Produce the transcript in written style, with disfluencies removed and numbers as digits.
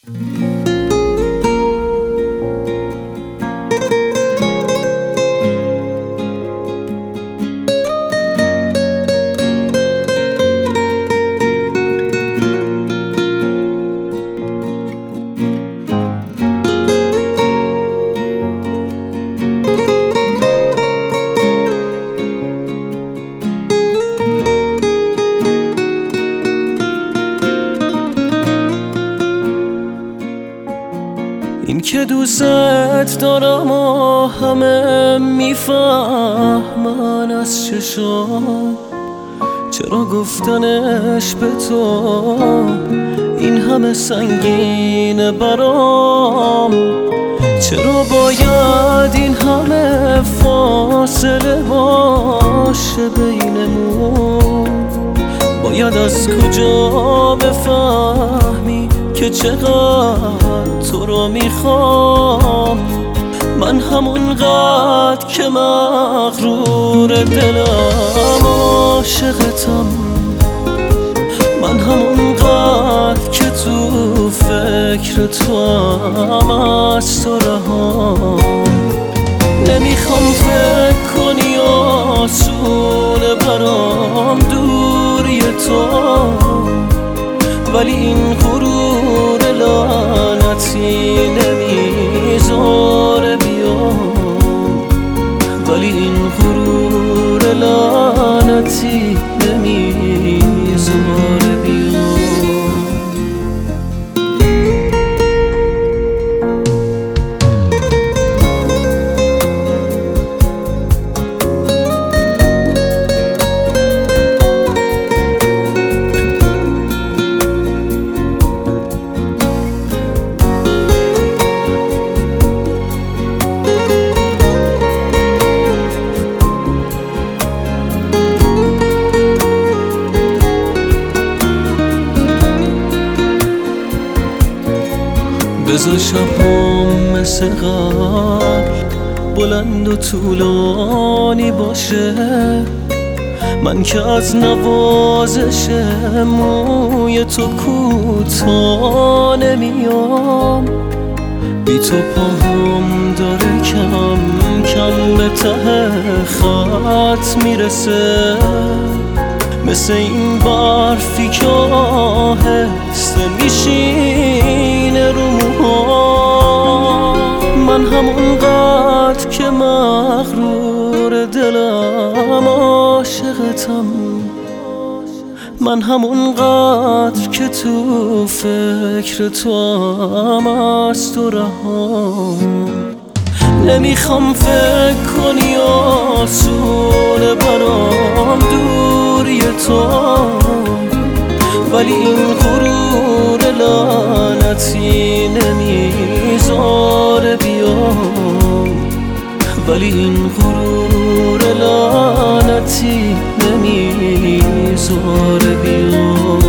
این که دوست دارم و همه میفهمن از چشام، چرا گفتنش به تو این همه سنگینه برام؟ چرا باید این همه فاصله باشه بینمون؟ باید از کجا بفهمی که چقدر تو رو میخوام؟ من همونقدر که مغرور دلم عاشقتم، من همونقدر که تو فکر تو هم از تو رهام. نمیخوام فکر کنی آسونه برام دوری تو، ولی این غرور لعنتی نمیذاره بیام، ولی این غرور لعنتی نمیذاره بیام. بذار شبام مثل قبل بلند و طولانی باشه، من که از نوازش موی تو کوتاه نمیام. بی تو پاهم داره کم کم به ته خط میرسه، مثل این برفی که آهسته میشینه رو موهام. من همونقدر که مغرور دلم عاشقتم، من همونقدر که تو فکر تو هم از تو رهام. نمیخوام فکر کنی آسونه برام دوری تو، ولی این غرور لعنتی نمیذاره بیام، ولی این غرور لعنتی نمیذاره بیام.